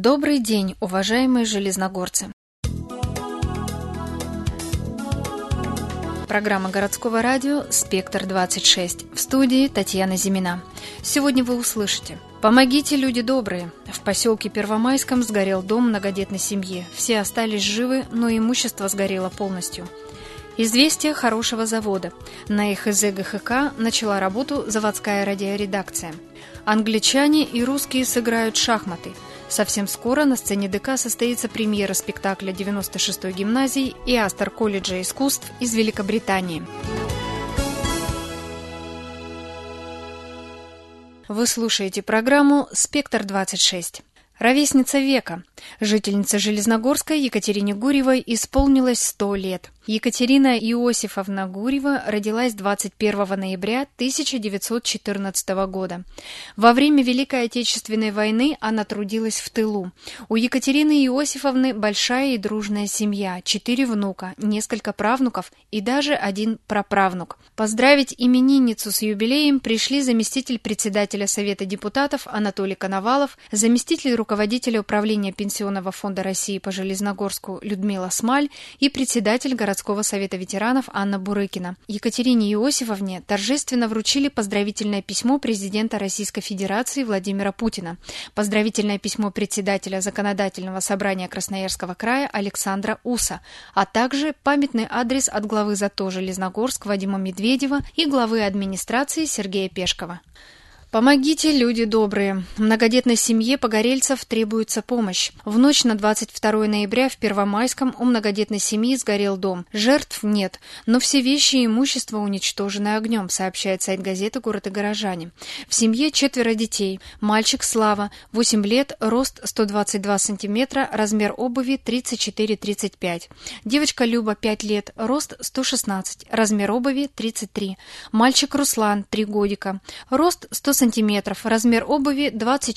Добрый день, уважаемые железногорцы! Программа городского радио «Спектр-26». В студии Татьяна Зимина. Сегодня вы услышите: «Помогите, люди добрые! В поселке Первомайском сгорел дом многодетной семьи. Все остались живы, но имущество сгорело полностью». Известие хорошего завода. На ИХЗ ГХК начала работу заводская радиоредакция. Англичане и русские сыграют в шахматы. Совсем скоро на сцене ДК состоится премьера спектакля 96-й гимназии и Астер колледжа искусств из Великобритании. Вы слушаете программу «Спектр-26». Ровесница века. Жительнице Железногорска Екатерине Гурьевой исполнилось 100 лет. Екатерина Иосифовна Гурьева родилась 21 ноября 1914 года. Во время Великой Отечественной войны она трудилась в тылу. У Екатерины Иосифовны большая и дружная семья, 4 внука, несколько правнуков и даже 1 праправнук. Поздравить именинницу с юбилеем пришли заместитель председателя Совета депутатов Анатолий Коновалов, заместитель руководителя управления Пенсионного фонда России по Железногорску Людмила Смаль и председатель городского совета ветеранов Анна Бурыкина. Екатерине Иосифовне торжественно вручили поздравительное письмо президента Российской Федерации Владимира Путина, поздравительное письмо председателя Законодательного собрания Красноярского края Александра Уса, а также памятный адрес от главы ЗАТО Железногорск Вадима Медведева и главы администрации Сергея Пешкова. Помогите, люди добрые! Многодетной семье погорельцев требуется помощь. В ночь на 22 ноября в Первомайском у многодетной семьи сгорел дом. Жертв нет, но все вещи и имущество уничтожены огнем, сообщает сайт газеты «Город и горожане». В семье 4 детей. Мальчик Слава, 8 лет, рост 122 сантиметра, размер обуви 34-35. Девочка Люба, 5 лет, рост 116, размер обуви 33. Мальчик Руслан, 3 годика, рост 100 сантиметров, размер обуви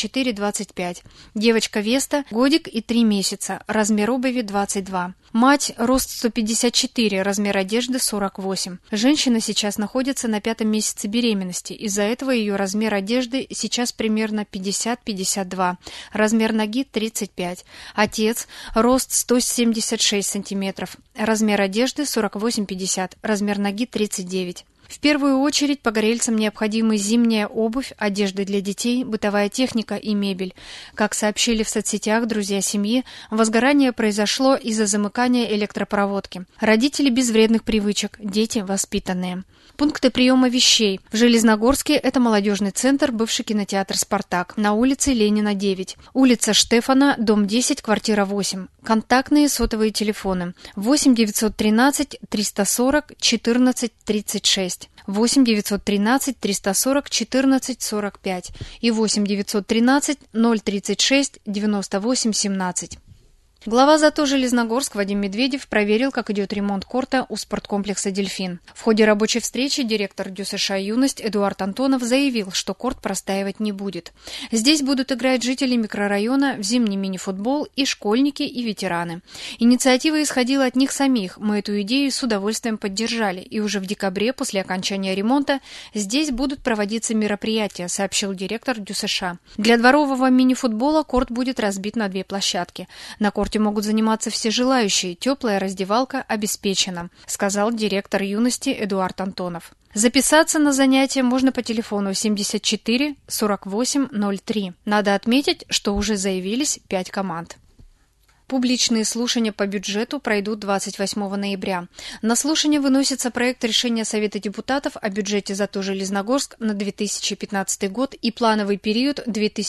24-25. Девочка Веста, годик и 3 месяца, размер обуви 22. Мать, рост 154, размер одежды 48. Женщина сейчас находится на 5-м месяце беременности, из-за этого ее размер одежды сейчас примерно 50-52, размер ноги 35. Отец, рост 176 сантиметров, размер одежды 48-50, размер ноги 39. В первую очередь погорельцам необходимы зимняя обувь, одежда для детей, бытовая техника и мебель. Как сообщили в соцсетях друзья семьи, возгорание произошло из-за замыкания электропроводки. Родители без вредных привычек, дети воспитанные. Пункты приема вещей. В Железногорске это молодежный центр, бывший кинотеатр «Спартак», на улице Ленина, 9. Улица Штефана, дом 10, квартира 8. Контактные сотовые телефоны: 8 913 340 14 36, 8 913 340 14 45 и 8 913 036 98 17. Глава ЗАТО Железногорск Вадим Медведев проверил, как идет ремонт корта у спорткомплекса «Дельфин». В ходе рабочей встречи директор ДЮСШ «Юность» Эдуард Антонов заявил, что корт простаивать не будет. Здесь будут играть жители микрорайона в зимний мини-футбол и школьники, и ветераны. Инициатива исходила от них самих, мы эту идею с удовольствием поддержали, и уже в декабре, после окончания ремонта, здесь будут проводиться мероприятия, сообщил директор ДЮСШ. Для дворового мини-футбола корт будет разбит на 2 площадки. На корте могут заниматься все желающие, теплая раздевалка обеспечена, сказал директор «Юности» Эдуард Антонов. Записаться на занятия можно по телефону 74 48 03. Надо отметить, что уже заявились 5 команд. Публичные слушания по бюджету пройдут 28 ноября. На слушание выносится проект решения Совета депутатов о бюджете ЗАТО Железногорск на 2015 год и плановый период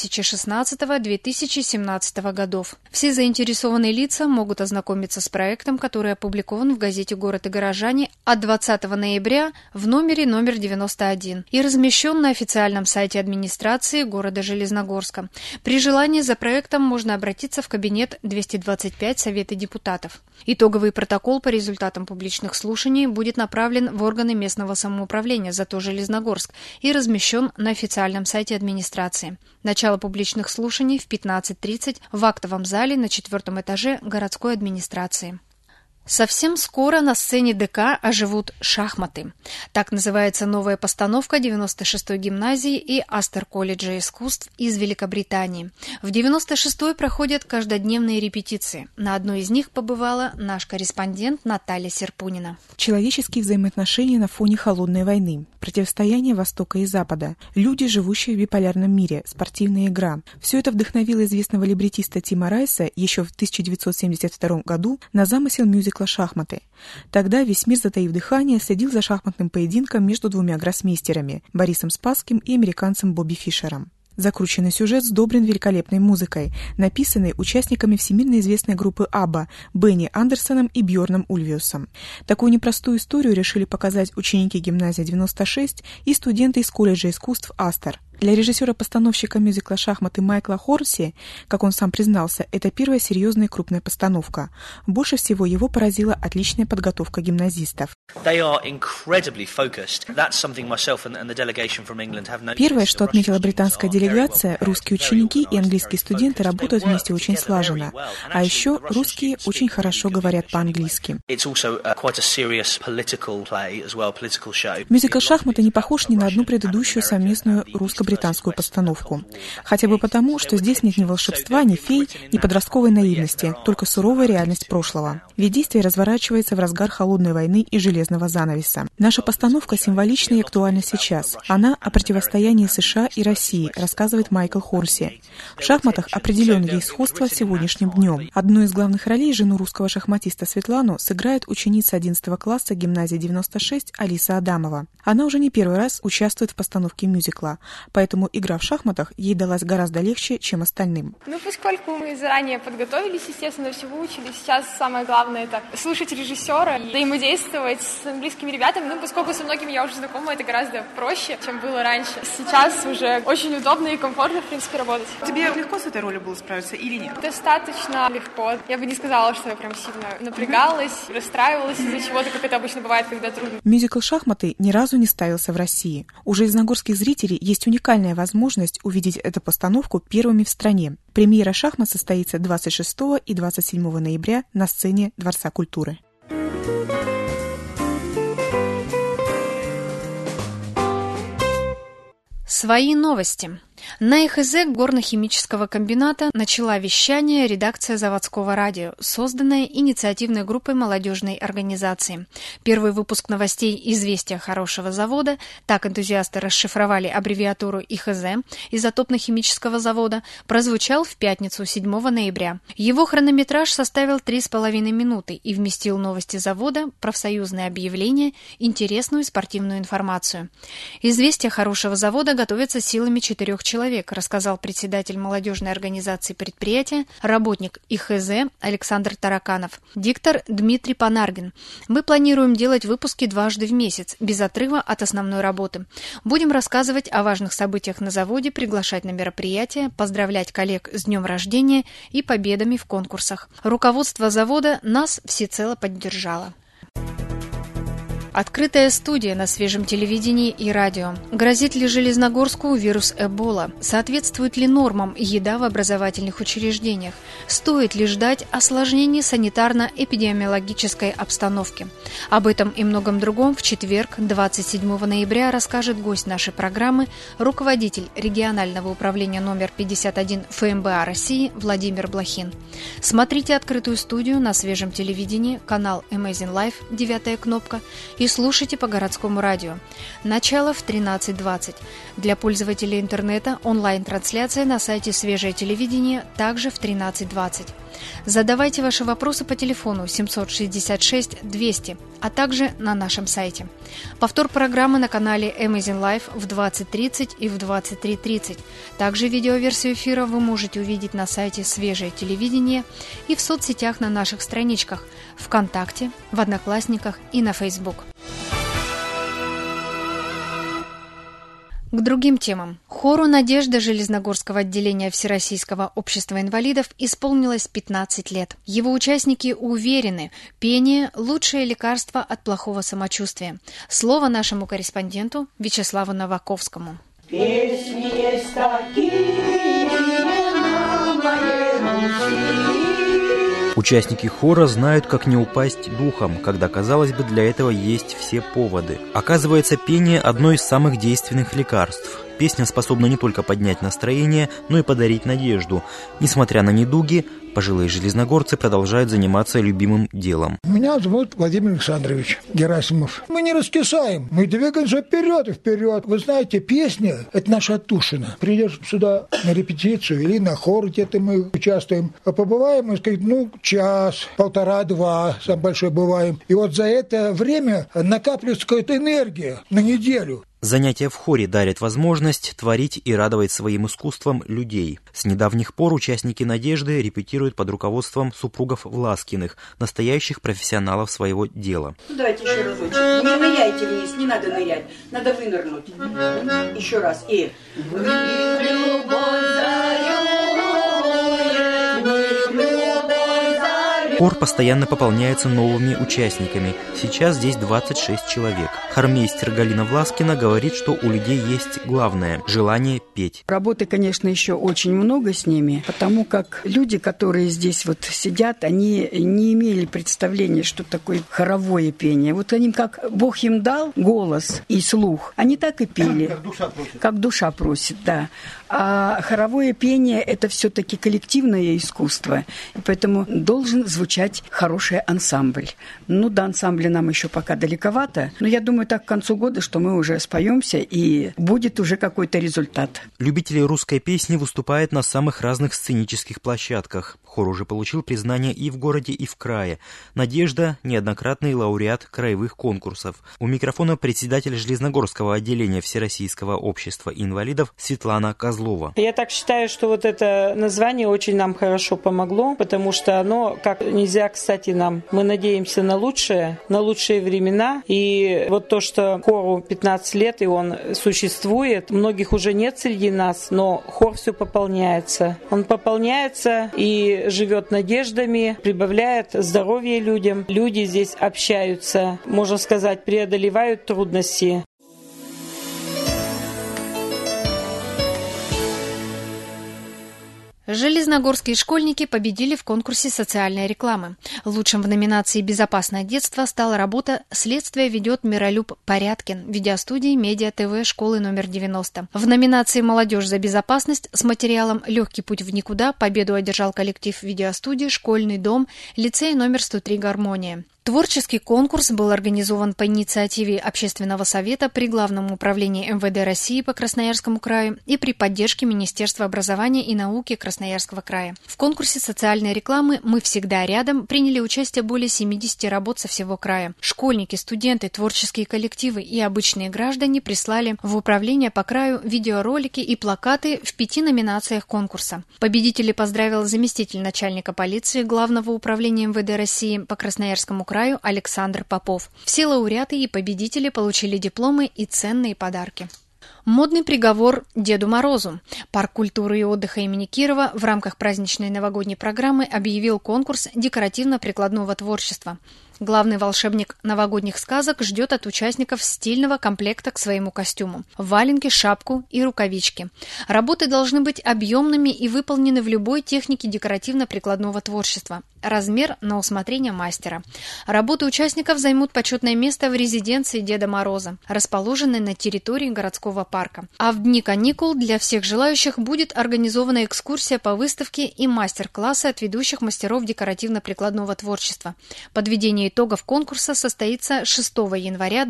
2016-2017 годов. Все заинтересованные лица могут ознакомиться с проектом, который опубликован в газете «Город и горожане» от 20 ноября в номер 91 и размещен на официальном сайте администрации города Железногорска. При желании за проектом можно обратиться в кабинет 225 Совета депутатов. Итоговый протокол по результатам публичных слушаний будет направлен в органы местного самоуправления ЗАТО Железногорск и размещен на официальном сайте администрации. Начало публичных слушаний в 15:30 в актовом зале на 4-м этаже городской администрации. Совсем скоро на сцене ДК оживут шахматы. Так называется новая постановка 96-й гимназии и Астер-колледжа искусств из Великобритании. В 96-й проходят каждодневные репетиции. На одной из них побывала наш корреспондент Наталья Серпунина. Человеческие взаимоотношения на фоне холодной войны, противостояние Востока и Запада, люди, живущие в биполярном мире, спортивная игра. Все это вдохновило известного либретиста Тима Райса еще в 1972 году на замысел мюзикла «Шахматы». Тогда весь мир, затаив дыхание, следил за шахматным поединком между двумя гроссмейстерами – Борисом Спасским и американцем Бобби Фишером. Закрученный сюжет сдобрен великолепной музыкой, написанной участниками всемирно известной группы ABBA Бенни Андерсоном и Бьорном Ульвиусом. Такую непростую историю решили показать ученики гимназии 96 и студенты из колледжа искусств Астер. Для режиссера-постановщика мюзикла «Шахматы» Майкла Хорси, как он сам признался, это первая серьезная и крупная постановка. Больше всего его поразила отличная подготовка гимназистов. Первое, что отметила британская делегация, русские ученики и английские студенты работают вместе очень слаженно. А еще русские очень хорошо говорят по-английски. Мюзикл «Шахматы» не похож ни на одну предыдущую совместную русско-британскую постановку. Хотя бы потому, что здесь нет ни волшебства, ни фей, ни подростковой наивности, только суровая реальность прошлого. Ведь действие разворачивается в разгар холодной войны и железного занавеса. Наша постановка символична и актуальна сейчас. Она о противостоянии США и России, рассказывает Майкл Хорси. В шахматах определенно есть сходство с сегодняшним днем. Одну из главных ролей, жену русского шахматиста Светлану, сыграет ученица 11 класса гимназии 96 Алиса Адамова. Она уже не первый раз участвует в постановке мюзикла, поэтому игра в шахматах ей далась гораздо легче, чем остальным. Поскольку мы заранее подготовились, естественно, все выучили, сейчас самое главное это слушать режиссера, взаимодействовать с английскими ребятами, поскольку со многими я уже знакома, это гораздо проще, чем было раньше. Сейчас уже очень удобно и комфортно, в принципе, работать. Тебе легко с этой ролью было справиться или нет? Достаточно легко. Я бы не сказала, что я прям сильно напрягалась, расстраивалась из-за чего-то, как это обычно бывает, когда трудно. Мюзикл «Шахматы» ни разу не ставился в России. У железногорских зрителей есть уникальная возможность увидеть эту постановку первыми в стране. Премьера «Шахмат» состоится 26 и 27 ноября на сцене Дворца культуры. Свои новости. На ИХЗ горно-химического комбината начала вещание редакция заводского радио, созданная инициативной группой молодежной организации. Первый выпуск новостей «Известия хорошего завода», так энтузиасты расшифровали аббревиатуру ИХЗ, изотопно-химического завода, прозвучал в пятницу 7 ноября. Его хронометраж составил 3,5 минуты и вместил новости завода, профсоюзные объявления, интересную спортивную информацию. «Известия хорошего завода» готовятся силами 4 человек, рассказал председатель молодежной организации предприятия, работник ИХЗ Александр Тараканов. Диктор Дмитрий Панаргин. Мы планируем делать выпуски дважды в месяц, без отрыва от основной работы. Будем рассказывать о важных событиях на заводе, приглашать на мероприятия, поздравлять коллег с днем рождения и победами в конкурсах. Руководство завода нас всецело поддержало. Открытая студия на свежем телевидении и радио. Грозит ли Железногорску вирус Эбола? Соответствует ли нормам еда в образовательных учреждениях? Стоит ли ждать осложнений санитарно-эпидемиологической обстановки? Об этом и многом другом в четверг, 27 ноября, расскажет гость нашей программы, руководитель регионального управления номер 51 ФМБА России Владимир Блохин. Смотрите открытую студию на свежем телевидении, канал Amazing Life, 9-я кнопка, и слушайте по городскому радио. Начало в 13:20. Для пользователей интернета онлайн-трансляция на сайте «Свежее телевидение» также в 13:20. Задавайте ваши вопросы по телефону 766-200, а также на нашем сайте. Повтор программы на канале Amazing Life в 20:30 и в 23:30. Также видеоверсию эфира вы можете увидеть на сайте «Свежее телевидение» и в соцсетях на наших страничках ВКонтакте, в Одноклассниках и на Facebook. К другим темам. Хору «Надежда» Железногорского отделения Всероссийского общества инвалидов исполнилось 15 лет. Его участники уверены, пение – лучшее лекарство от плохого самочувствия. Слово нашему корреспонденту Вячеславу Новаковскому. Песни есть такие на моей Руси. Участники хора знают, как не упасть духом, когда, казалось бы, для этого есть все поводы. Оказывается, пение – одно из самых действенных лекарств. Песня способна не только поднять настроение, но и подарить надежду. Несмотря на недуги, пожилые железногорцы продолжают заниматься любимым делом. Меня зовут Владимир Александрович Герасимов. Мы не раскисаем, мы двигаемся вперед и вперед. Вы знаете, песня – это наша отдушина. Придешь сюда на репетицию или на хор, где-то мы участвуем, а побываем, мы скажем, час, полтора-два, самый большой бываем. И вот за это время накапливается какая-то энергия на неделю. Занятия в хоре дарят возможность творить и радовать своим искусством людей. С недавних пор участники «Надежды» репетируют под руководством супругов Власкиных, настоящих профессионалов своего дела. Давайте еще разочек. Не ныряйте вниз, не надо нырять. Надо вынырнуть. Еще раз. И... Хор постоянно пополняется новыми участниками. Сейчас здесь 26 человек. Хормейстер Галина Власкина говорит, что у людей есть главное – желание петь. Работы, конечно, еще очень много с ними, потому как люди, которые здесь вот сидят, они не имели представления, что такое хоровое пение. Вот они, как Бог им дал голос и слух, они так и пели. Как душа просит. Как душа просит, да. А хоровое пение – это все-таки коллективное искусство, и поэтому должен звучать хороший ансамбль. До ансамбля нам еще пока далековато, но я думаю, так к концу года, что мы уже споемся, и будет уже какой-то результат. Любители русской песни выступают на самых разных сценических площадках. Хор уже получил признание и в городе, и в крае. «Надежда» – неоднократный лауреат краевых конкурсов. У микрофона председатель Железногорского отделения Всероссийского общества инвалидов Светлана Козлова. Я так считаю, что вот это название очень нам хорошо помогло, потому что оно как нельзя, кстати, нам. Мы надеемся на лучшие времена. И вот то, что хору 15 лет, и он существует, многих уже нет среди нас, но хор все пополняется. Он пополняется и живет надеждами, прибавляет здоровье людям. Люди здесь общаются, можно сказать, преодолевают трудности. Железногорские школьники победили в конкурсе социальной рекламы. Лучшим в номинации «Безопасное детство» стала работа «Следствие ведет Миролюб Порядкин» видеостудии Медиа ТВ школы номер 90. В номинации «Молодежь за безопасность» с материалом «Легкий путь в никуда» победу одержал коллектив видеостудии «Школьный дом», лицей номер 103 «Гармония». Творческий конкурс был организован по инициативе Общественного совета при Главном управлении МВД России по Красноярскому краю и при поддержке Министерства образования и науки Красноярского края. В конкурсе социальной рекламы «Мы всегда рядом» приняли участие более 70 работ со всего края. Школьники, студенты, творческие коллективы и обычные граждане прислали в управление по краю видеоролики и плакаты в 5 номинациях конкурса. Победителей поздравил заместитель начальника полиции Главного управления МВД России по Красноярскому краю Александр Попов. Все лауреаты и победители получили дипломы и ценные подарки. Модный приговор Деду Морозу. Парк культуры и отдыха имени Кирова в рамках праздничной новогодней программы объявил конкурс декоративно-прикладного творчества. Главный волшебник новогодних сказок ждет от участников стильного комплекта к своему костюму – валенки, шапку и рукавички. Работы должны быть объемными и выполнены в любой технике декоративно-прикладного творчества. Размер на усмотрение мастера. Работы участников займут почетное место в резиденции Деда Мороза, расположенной на территории городского парка. А в дни каникул для всех желающих будет организована экскурсия по выставке и мастер-классы от ведущих мастеров декоративно-прикладного творчества. Подведение итогов конкурса состоится 6 января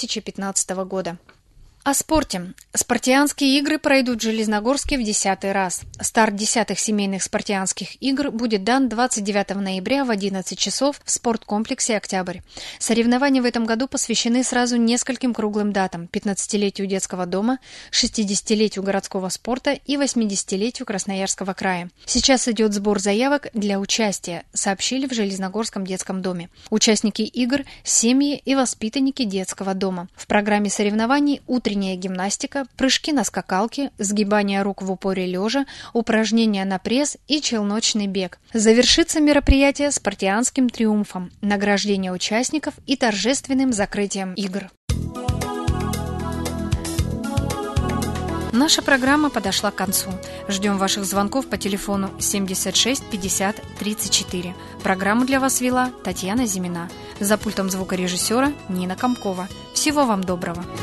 2015 года. О спорте. Спартианские игры пройдут в Железногорске в 10-й раз. Старт 10-х семейных спартианских игр будет дан 29 ноября в 11 часов в спорткомплексе «Октябрь». Соревнования в этом году посвящены сразу нескольким круглым датам – 15-летию детского дома, 60-летию городского спорта и 80-летию Красноярского края. Сейчас идет сбор заявок для участия, сообщили в Железногорском детском доме. Участники игр – семьи и воспитанники детского дома. В программе соревнований утренняя гимнастика, прыжки на скакалке, сгибание рук в упоре лежа, упражнения на пресс и челночный бег. Завершится мероприятие спартианским триумфом, награждением участников и торжественным закрытием игр. Наша программа подошла к концу. Ждем ваших звонков по телефону 76 50 34. Программу для вас вела Татьяна Зимина. За пультом звукорежиссера Нина Комкова. Всего вам доброго.